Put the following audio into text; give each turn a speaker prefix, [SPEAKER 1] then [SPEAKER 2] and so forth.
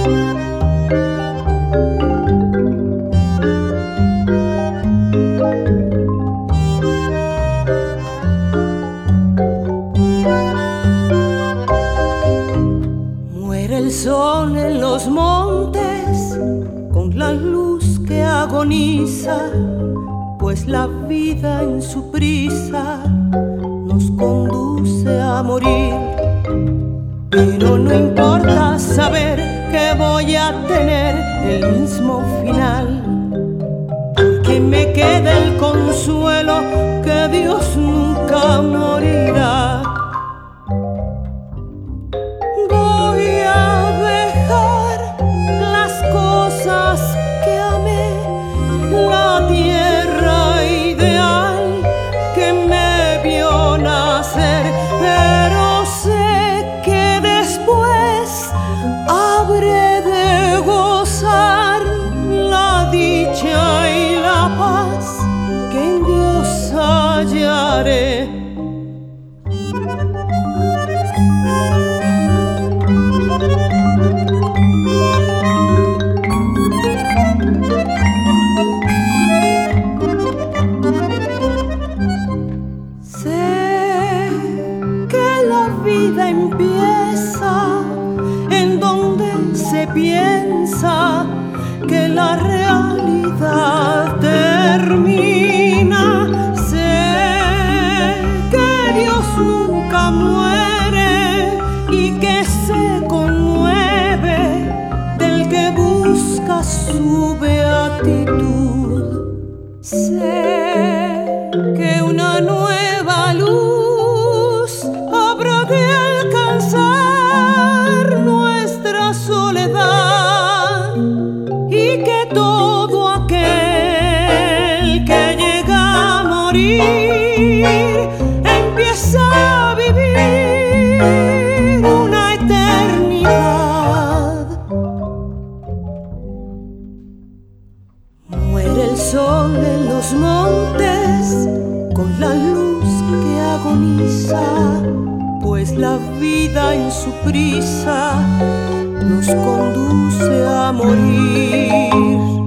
[SPEAKER 1] Muere el sol en los montes con la luz que agoniza, pues la vida en su prisa nos conduce a morir. Pero no importa saber que voy a tener el mismo final, que me quede el consuelo que Dios nunca morirá. Voy a dejar las cosas que amé, la tierra ideal que me vio nacer, pero sé que después habré de gozar la dicha y la paz que en Dios hallaré. Vida empieza en donde se piensa que la realidad termina. Sé que Dios nunca muere y que se conmueve del que busca su beatitud. Sé que una nueva luz habrá de alcanzar nuestra soledad y que todo aquel que llega a morir empieza a vivir una eternidad. Muere el sol en los montes con la luz que agoniza, pues la vida en su prisa nos conduce a morir.